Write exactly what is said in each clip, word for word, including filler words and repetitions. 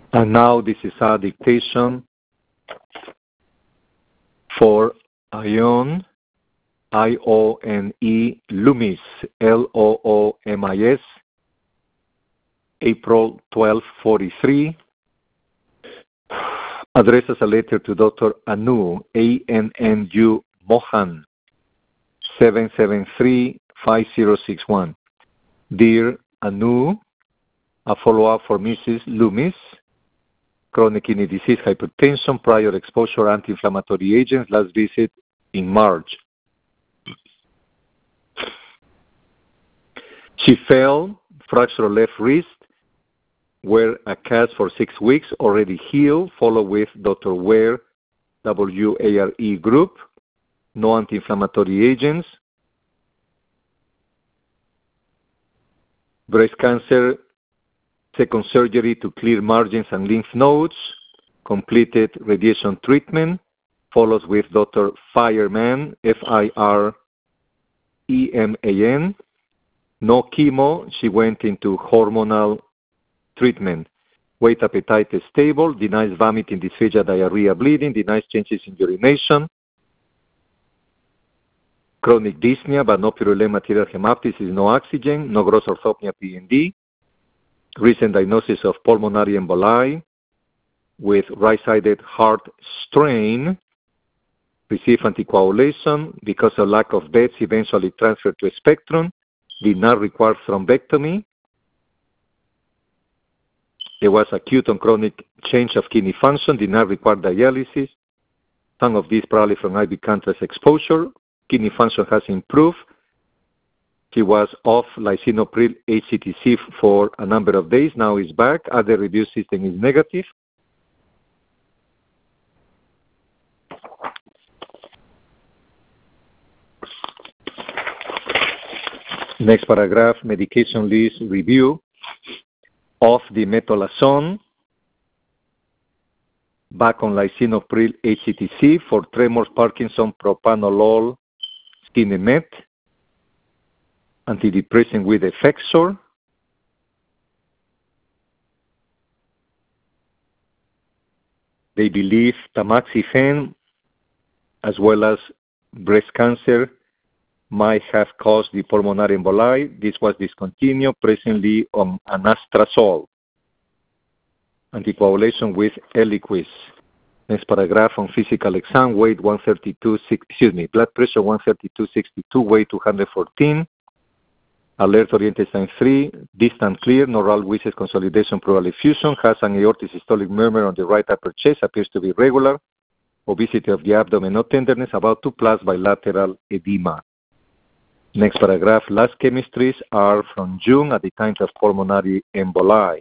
And now this is our dictation for Ione, I O N E, Loomis, L O O M I S, April twelfth, forty-three. Addresses a letter to Doctor Annu, A N N U, Mohan, seven seven three, five zero six one. Dear Annu, a follow-up for Missus Loomis, chronic kidney disease, hypertension, prior exposure, anti-inflammatory agents, last visit in March. She fell, fractured left wrist, wear a cast for six weeks, already healed, followed with Doctor Ware, W A R E group, no anti-inflammatory agents. Breast cancer, second surgery to clear margins and lymph nodes, completed radiation treatment, follows with Doctor Fireman, F I R E M A N. No chemo, she went into hormonal treatment. Weight, appetite is stable, denies vomiting, dysphagia, diarrhea, bleeding, denies changes in urination. Chronic dyspnea, but no purulent material hemoptysis, no oxygen, no gross orthopnea P N D. Recent diagnosis of pulmonary emboli with right-sided heart strain. Received anticoagulation because of lack of beds, eventually transferred to a spectrum. Did not require thrombectomy. There was acute and chronic change of kidney function, did not require dialysis. Some of these probably from I V contrast exposure. Kidney function has improved. She was off lisinopril H C T C for a number of days. Now is back. Other review system is negative. Next paragraph, medication list review of the metolazone, back on lisinopril H C T C for tremors, Parkinson, propranolol, Sinemet, antidepressant with Effexor, they believe tamoxifen as well as breast cancer might have caused the pulmonary emboli. This was discontinued, presently on anastrozole. Anticoagulation with Eliquis. Next paragraph on physical exam, weight one thirty-two, excuse me, blood pressure one thirty-two sixty-two, weight two hundred fourteen. Alert oriented sign three, distant clear, neural Wyss consolidation pleural effusion, has an aortic systolic murmur on the right upper chest, appears to be regular. Obesity of the abdomen, no tenderness, about two plus bilateral edema. Next paragraph, last chemistries are from June at the time of pulmonary emboli.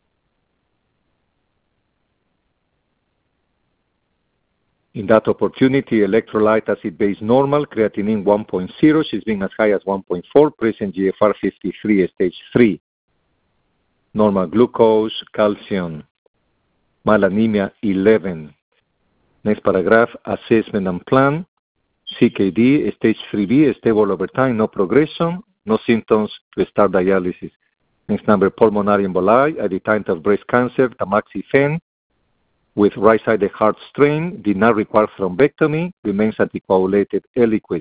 In that opportunity, electrolyte acid base normal, creatinine one point zero, she's been as high as one point four, present G F R fifty-three, stage three. Normal glucose, calcium, malanemia eleven. Next paragraph, assessment and plan. C K D, stage three B, stable over time, no progression, no symptoms to start dialysis. Next number, pulmonary emboli at the time of breast cancer, tamoxifen with right-sided heart strain, did not require thrombectomy, remains anticoagulated, Eliquis.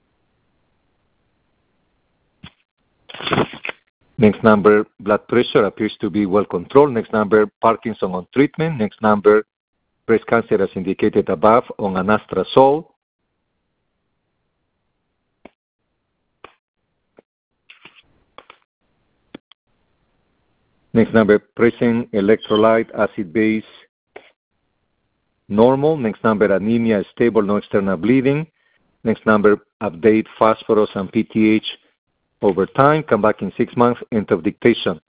Next number, blood pressure appears to be well controlled. Next number, Parkinson on treatment. Next number, breast cancer as indicated above on anastrozole. Next number, present electrolyte acid base normal. Next number, anemia stable, no external bleeding. Next number, update phosphorus and P T H over time. Come back in six months. End of dictation.